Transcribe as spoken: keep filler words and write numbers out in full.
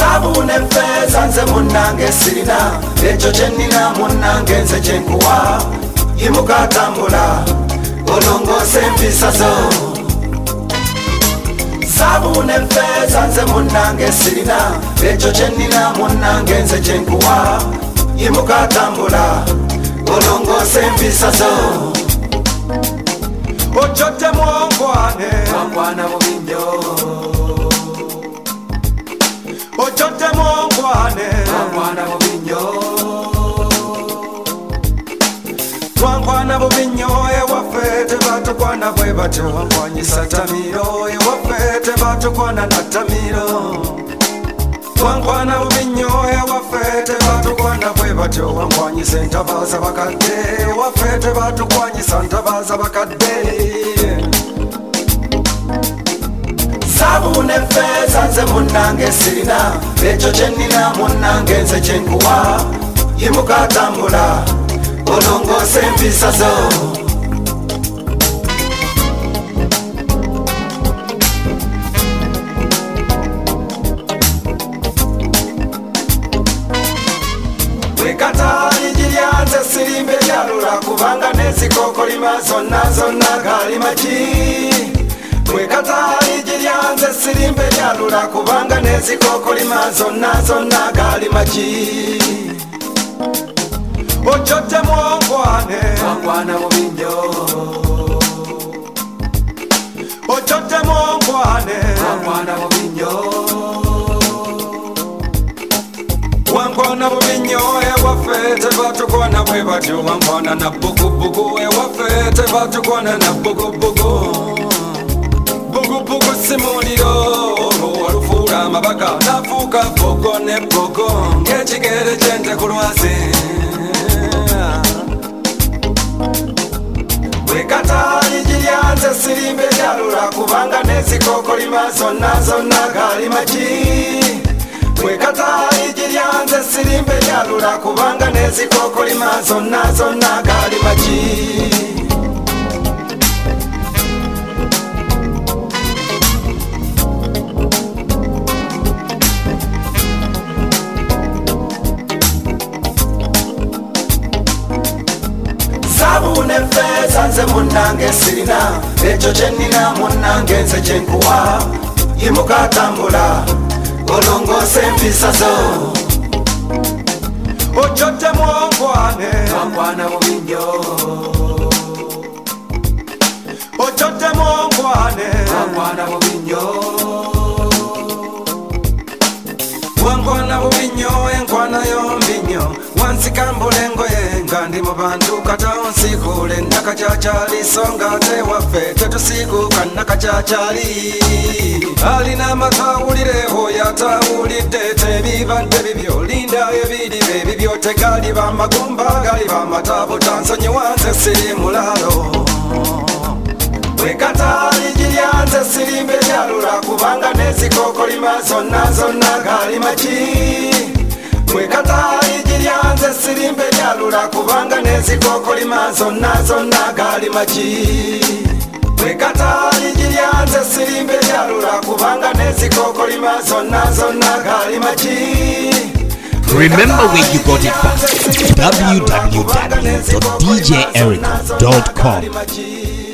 Sabune feza nze munange sirina ekyo kyenina munange nze kyenkuwa yimuka tambula olongose empisa zo. Sabune feza nze munange sirina ekyo kyenina munange nze kyenkuwa yimuka tambula olongose empisa zo. Ochote mwongwane mwongwana mubinyo, ochote mwongwane mwongwana mubinyo, mwongwana mubinyo ewaffe tebatukwana bwe batyo wankwanyisa tamiro, ewaffe tebatukwana na tamiro. Mwongwana mubinyo ewaffe tebatukwana bwe batyo wankwanyisa entabaza bakadde, ewaffe tebatukwanyisa ntabaza bakadde. Sabune feza nze munange sirina ekyo kyenina munange nze kyenkuwa yimuka tambula olongose empisa zo. Wekatali jiryanze sirimbe lyalula kubanga nezikokolima zonna zonna gali maki. Wekatali jiryanze sirimbe lyalula kubanga nezikokolima zonna zonna gali maki. Ochote mwongwane mwongwana mubinyo, ochote mwongwane mwongwana mubinyo, wangwana mubinyo ewaffe tebatukwana bwe batyo wangwana na bugubugu, ewaffe tebatukwana na bugubugu. Bugubugu simuliro walufuula amabaga nafuuka bogo ne bogo ng'ekigere kyente ku lwazi. Wekatali jiryanze sirimbe lyalula kubanga nezikokolima zonna zonna gali maki. Wekatali jiryanze sirimbe lyalula kubanga nezikokolima zonna zonna gali maki. Sabune feza nze munange sirina ekyo kyenina munange nze kyenkuwa yimuka tambula olongose empisa zo. Ochote mwongwane mwongwana mubinyo, ochote mwongwane mwongwana mubinyo, wangwana mubinyo enkwana yombinyo wansikambula engoye nga ndi mu bantu kata onsikule nakacacyali songa tewaffe tetusikuka nakacacyali. Alina amatawulireho yatawulidde tebibadde bibyo linda ebiribe ebibyo tegali bamagumba gali bamatabuta nsonyiwanze siri mulalo. Wekatali jiryanze sirimbe lyalula kubanga nezikokolima zonna zonna gali maki. Wekatali jiryanze sirimbe lyalula kubanga nezikokolima zonna zonna gali maki. Wekatali jiryanze sirimbe lyalula kubanga nezikokolima zonna zonna gali maki. Remember where you got it from. w w w dot d j eric dot com